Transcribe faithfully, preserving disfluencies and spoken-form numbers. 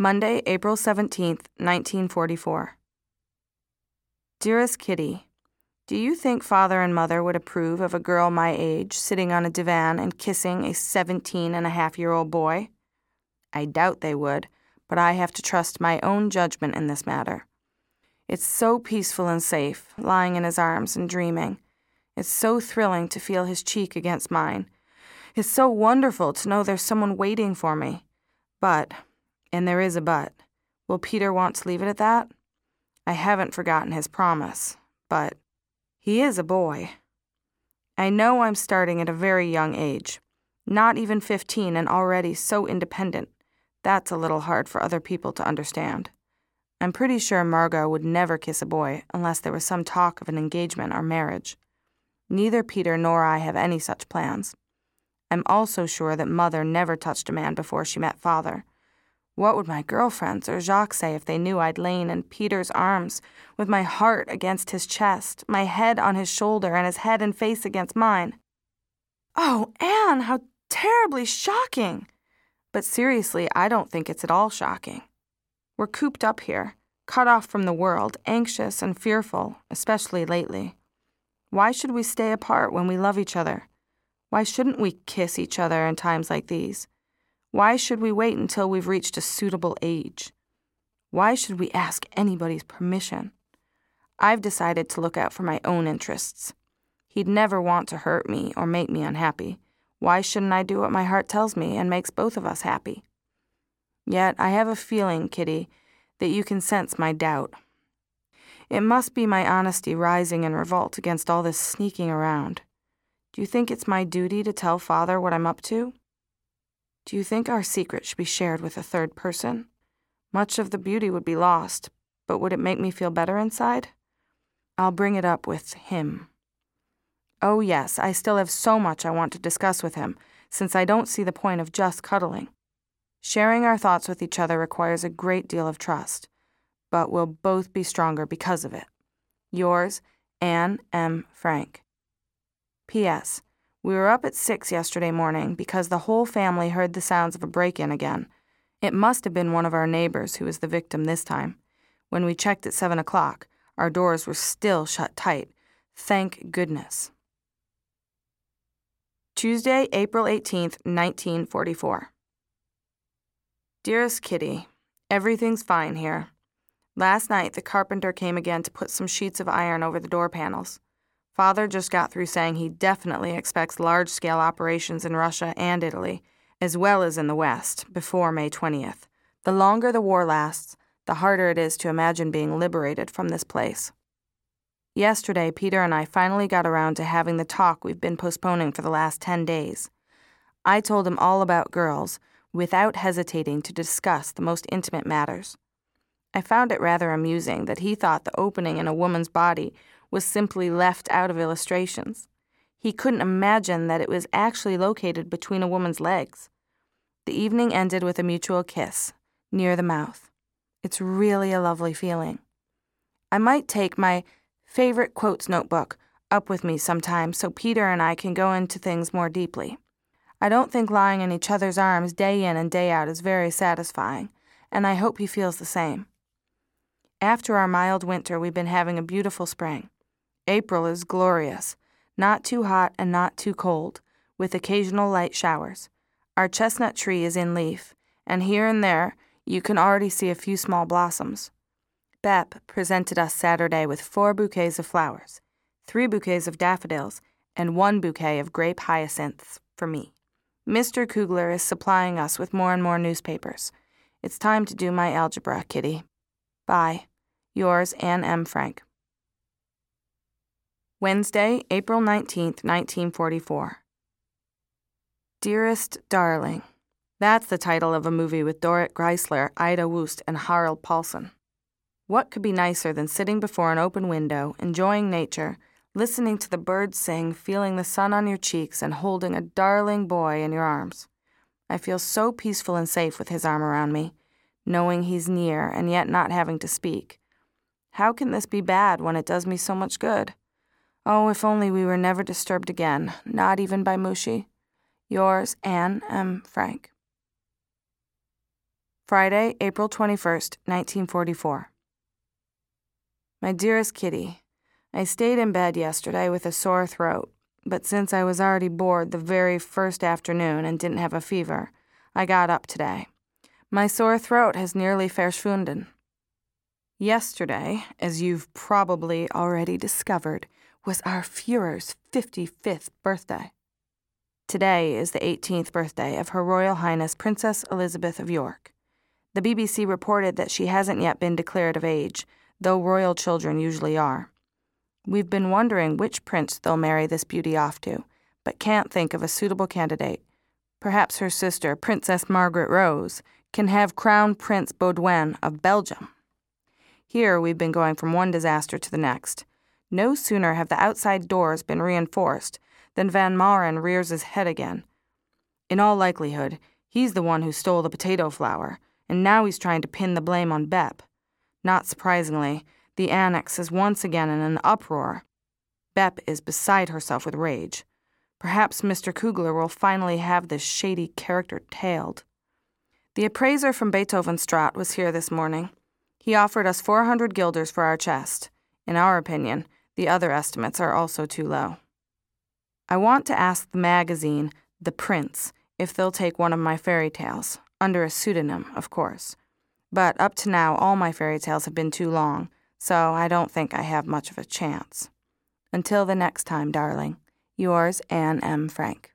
Monday, April seventeenth, nineteen forty-four. Dearest Kitty, do you think Father and Mother would approve of a girl my age sitting on a divan and kissing a seventeen and a half year old boy? I doubt they would, but I have to trust my own judgment in this matter. It's so peaceful and safe, lying in his arms and dreaming. It's so thrilling to feel his cheek against mine. It's so wonderful to know there's someone waiting for me. But, and there is a but, will Peter want to leave it at that? I haven't forgotten his promise, but he is a boy. I know I'm starting at a very young age, not even fifteen and already so independent. That's a little hard for other people to understand. I'm pretty sure Margot would never kiss a boy unless there was some talk of an engagement or marriage. Neither Peter nor I have any such plans. I'm also sure that Mother never touched a man before she met Father. What would my girlfriends or Jacques say if they knew I'd lain in Peter's arms with my heart against his chest, my head on his shoulder, and his head and face against mine? Oh, Anne, how terribly shocking! But seriously, I don't think it's at all shocking. We're cooped up here, cut off from the world, anxious and fearful, especially lately. Why should we stay apart when we love each other? Why shouldn't we kiss each other in times like these? Why should we wait until we've reached a suitable age? Why should we ask anybody's permission? I've decided to look out for my own interests. He'd never want to hurt me or make me unhappy. Why shouldn't I do what my heart tells me and makes both of us happy? Yet I have a feeling, Kitty, that you can sense my doubt. It must be my honesty rising in revolt against all this sneaking around. Do you think it's my duty to tell Father what I'm up to? Do you think our secret should be shared with a third person? Much of the beauty would be lost, but would it make me feel better inside? I'll bring it up with him. Oh yes, I still have so much I want to discuss with him, since I don't see the point of just cuddling. Sharing our thoughts with each other requires a great deal of trust, but we'll both be stronger because of it. Yours, Anne M. Frank. P S. We were up at six yesterday morning because the whole family heard the sounds of a break-in again. It must have been one of our neighbors who was the victim this time. When we checked at seven o'clock, our doors were still shut tight. Thank goodness. Tuesday, April eighteenth, nineteen forty-four. Dearest Kitty, everything's fine here. Last night, the carpenter came again to put some sheets of iron over the door panels. Father just got through saying he definitely expects large-scale operations in Russia and Italy, as well as in the West, before May twentieth. The longer the war lasts, the harder it is to imagine being liberated from this place. Yesterday, Peter and I finally got around to having the talk we've been postponing for the last ten days. I told him all about girls, without hesitating to discuss the most intimate matters. I found it rather amusing that he thought the opening in a woman's body was simply left out of illustrations. He couldn't imagine that it was actually located between a woman's legs. The evening ended with a mutual kiss, near the mouth. It's really a lovely feeling. I might take my favorite quotes notebook up with me sometime so Peter and I can go into things more deeply. I don't think lying in each other's arms day in and day out is very satisfying, and I hope he feels the same. After our mild winter, we've been having a beautiful spring. April is glorious, not too hot and not too cold, with occasional light showers. Our chestnut tree is in leaf, and here and there you can already see a few small blossoms. Bep presented us Saturday with four bouquets of flowers, three bouquets of daffodils, and one bouquet of grape hyacinths for me. Mister Kugler is supplying us with more and more newspapers. It's time to do my algebra, Kitty. Bye. Yours, Anne M. Frank. Wednesday, April nineteenth, nineteen forty-four. Dearest Darling. That's the title of a movie with Dorrit Greisler, Ida Wust, and Harald Paulson. What could be nicer than sitting before an open window, enjoying nature, listening to the birds sing, feeling the sun on your cheeks, and holding a darling boy in your arms? I feel so peaceful and safe with his arm around me, knowing he's near and yet not having to speak. How can this be bad when it does me so much good? Oh, if only we were never disturbed again, not even by Mushi. Yours, Anne M. Frank. Friday, April twenty-first, nineteen forty-four. My dearest Kitty, I stayed in bed yesterday with a sore throat, but since I was already bored the very first afternoon and didn't have a fever, I got up today. My sore throat has nearly verschwunden. Yesterday, as you've probably already discovered, was our Führer's fifty-fifth birthday. Today is the eighteenth birthday of Her Royal Highness Princess Elizabeth of York. The B B C reported that she hasn't yet been declared of age, though royal children usually are. We've been wondering which prince they'll marry this beauty off to, but can't think of a suitable candidate. Perhaps her sister, Princess Margaret Rose, can have Crown Prince Baudouin of Belgium. Here we've been going from one disaster to the next. No sooner have the outside doors been reinforced than Van Maren rears his head again. In all likelihood, he's the one who stole the potato flour, and now he's trying to pin the blame on Bep. Not surprisingly, the annex is once again in an uproar. Bep is beside herself with rage. Perhaps Mister Kugler will finally have this shady character tailed. The appraiser from Beethovenstraat was here this morning. He offered us four hundred guilders for our chest. In our opinion, the other estimates are also too low. I want to ask the magazine, The Prince, if they'll take one of my fairy tales, under a pseudonym, of course. But up to now, all my fairy tales have been too long, so I don't think I have much of a chance. Until the next time, darling, yours, Anne M. Frank.